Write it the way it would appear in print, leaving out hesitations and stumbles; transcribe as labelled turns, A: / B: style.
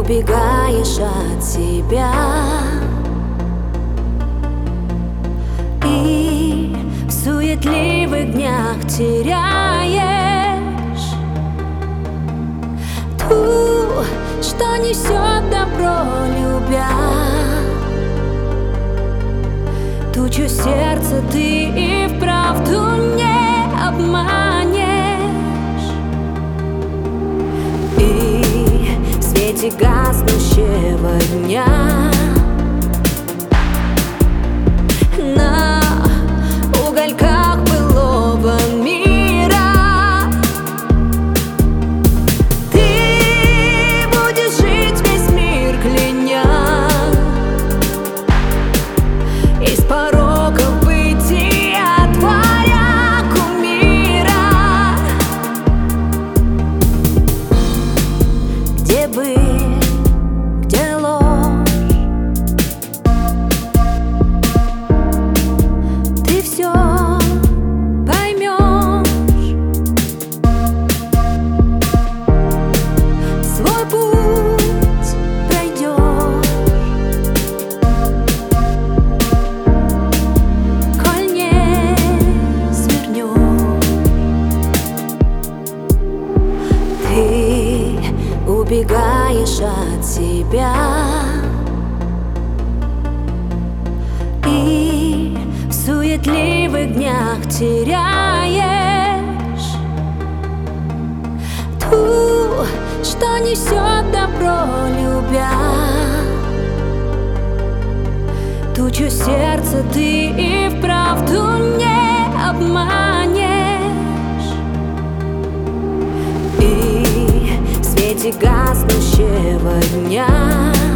A: убегаешь от себя и в суетливых днях теряешь ту, что несет добро, любя, ту, чье сердце ты и вправду не обманешь. И в свете гаснущего дня на угольках былого мира ты будешь жить весь мир кляня, из пороков бытия твоя кумира. Где быль, где ложь, ты все поймешь. Свой путь пройдешь, коль не свернешь. Ты убегаешь от себя и в суетливых днях теряешь ту, что несет добро, любя, ту, чье сердце ты и вправду не обманешь. И в свете гаснущего дня